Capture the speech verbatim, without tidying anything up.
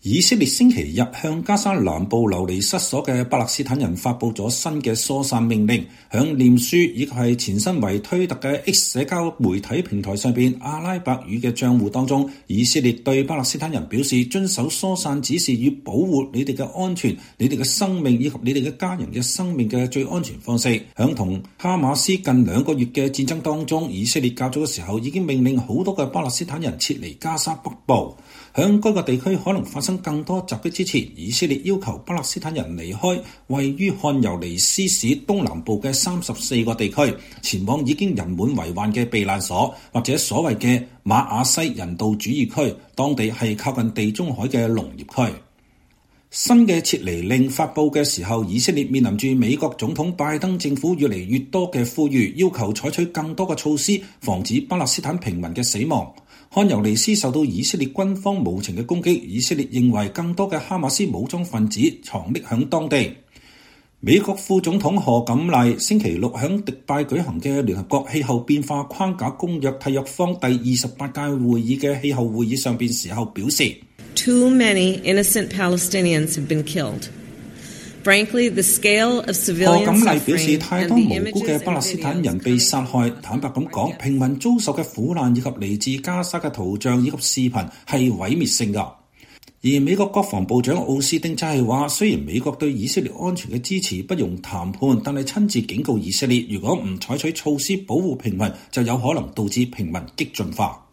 以色列星期日向加沙南部流離失所嘅巴勒斯坦人發布咗新嘅疏散命令，響臉書以及係前身為推特嘅 X 社交媒體平台上邊阿拉伯語嘅賬戶當中，以色列對巴勒斯坦人表示遵守疏散指示與保護你哋嘅安全、你哋嘅生命以及你哋嘅家人嘅生命嘅最安全方式。響同哈馬斯近兩個月嘅戰爭當中，以色列較早嘅時候已經命令好多嘅巴勒斯坦人撤離加沙北部。響該個地區可能發生更多襲擊之前，以色列要求巴勒斯坦人離開位於漢尤尼斯市東南部嘅三十四個地區，前往已經人滿為患嘅避難所或者所謂嘅馬雅西人道主義區，當地係靠近地中海嘅農業區。新嘅撤離令發佈嘅時候，以色列面臨住美國總統拜登政府越嚟越多嘅呼籲，要求採取更多嘅措施，防止巴勒斯坦平民嘅死亡。漢尤尼斯受到以色列軍方無情嘅攻擊，以色列認為更多嘅哈馬斯武裝分子藏匿響當地。美國副總統賀錦麗星期六響迪拜舉行嘅聯合國氣候變化框架公約締約方第二十八屆會議嘅氣候會議上邊時候表示 Too many innocent Palestinians have been killed. Frankly, the scale of civilian suffering and the images 賀錦麗表示，太多無辜嘅巴勒斯坦人被殺害。坦白咁講，平民遭受嘅苦難以及嚟自加沙嘅圖像以及視頻係毀滅性㗎。而美國國防部長奧斯汀就係話，雖然美國對以色列安全嘅支持不容談判，但係親自警告以色列，如果唔採取措施保護平民，就有可能導致平民激進化。